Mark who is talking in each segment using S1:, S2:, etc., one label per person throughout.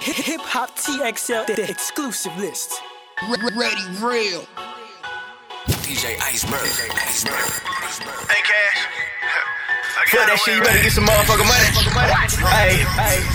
S1: Hip Hop TXL, the exclusive list.
S2: Ready real.
S3: DJ Iceberg.
S4: Hey, Cash. Fuck that shit, you better get some motherfucking money. Hey,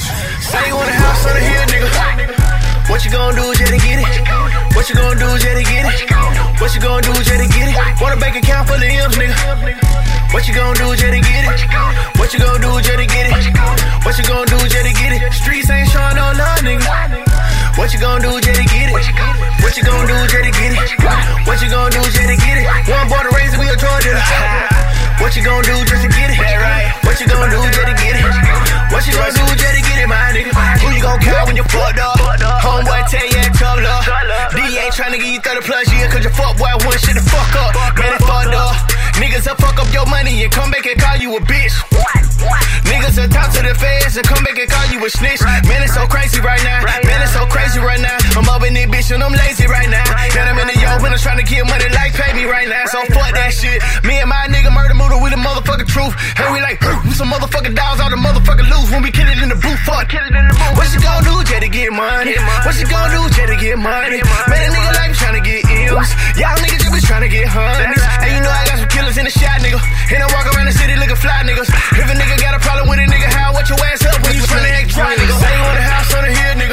S4: say you want a house on the hill, nigga. What you gonna do, just to get it? What you gonna do, just to get it? What you gonna do, just to get it? Want a bank account full of M's, nigga. What you gonna do, just to get it? What you gonna do, just to get it? What you gonna do, just to get it? Streets ain't showing no love, nigga. What you gonna do, just to get it? What you gonna do, just to get it? What you gonna do, just to get it? One boy to raise it, we a drug dealer. What you gonna do just to get it? What you gonna do just to get it? What you gonna do just to get it, my nigga? Who you gonna call when you fucked up? Homeboy tell you ain't tough love. D ain't tryna give you 30 plus years, cause your fuck boy wouldn't shit the fuck up. Man, it fucked up. Niggas will fuck up your money and come back and call you a bitch. Niggas will talk to the feds and come back and call you a snitch. Man, it's so crazy right now. Man, it's so crazy right now. I'm up in this bitch and I'm lazy right now. Then I'm in the yard when I'm trying to get money like pay me right now. So fuck that shit. Me and my nigga murder moodle with the motherfucking truth. And we like, we some motherfucking dogs all the motherfucking loose when we kill it in the booth. Fuck, kill it in the booth. What you gonna do just to get money? What you gonna do just to get money? Man, a nigga like trying to get M's. Y'all niggas just be trying to get honeys. And you know I got some killers in the shot, nigga. And I walk around the city looking fly, niggas. If a nigga got a problem with a nigga, how what your ass up when you tryna act dry, nigga? Say you want a house on the hill, nigga.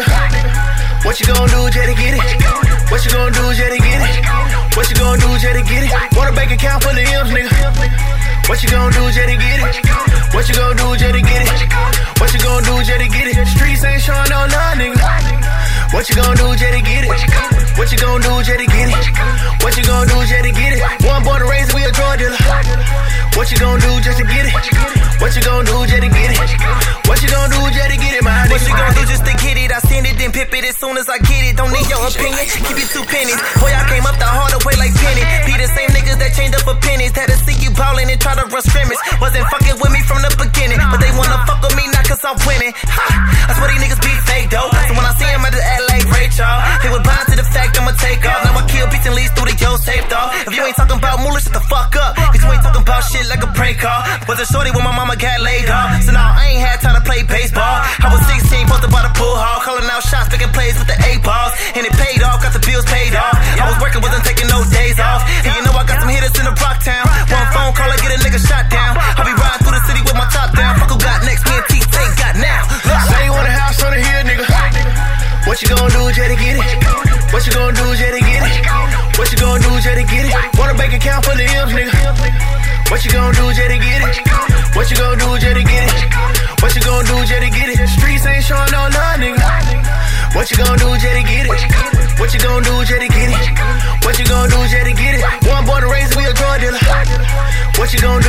S4: What you gonna do just to get it? What you gonna do just to get it? What you gonna do just to get it? Want a bank account full of M's, nigga. What you gonna do just to get it? What you gonna do just to get it? What you gonna do just to get it? Streets ain't showing no love, nigga. What you gonna do just to get it? What you gonna do just to get it? What you gonna do just to get it? One boy to raise it, we a drug dealer. What you gonna do just to get it? What you gonna do just to get it? What you gonna do just to get it, my nigga?
S5: What you gonna do just to get it? I send it, then pip it as soon as I get it. Don't need your opinion, keep it 2 pennies. Boy, I came up the harder way like Penny. Be the same niggas that chained up for pennies. Had to see you ballin' and try to run scrimmage. Wasn't fucking with me from the beginning, but they wanna fuck with me not cause I'm winning. That's why these niggas be fake though. So when I see him, I just act like Rachel. They would blind to the fact I'ma take off. Now I kill beats and leads through the yo safe dog. If you ain't talking about moolah, shut the fuck up. Cause you ain't talking about shit like a prank call. Was a shorty when my mama got laid off. So now I ain't had time to play baseball. I was 16, posted by the pool hall, calling out shots, picking plays with the 8 balls. And it paid off, got the bills paid off. I was working, wasn't taking no days off. And you know I got some hitters in the Rock Town. One phone call, I get a nigga shot down. I be riding through the city with my top down. Fuck who got next, me and T-Tank got now.
S4: Say you want a house on the hill, nigga. What you gonna do just to get it? What you gonna do just to get it? What you gonna do just to get it? Want a bank account full of M's, nigga. What you gonna do just to get it? What you gonna do just to get it? What you gonna do just to get it? Streets ain't showing no love, nigga. What you gonna do just to get it? What you gonna do just to get it? What you gonna do just to get it? One boy to raise it, we a drug dealer. What you gonna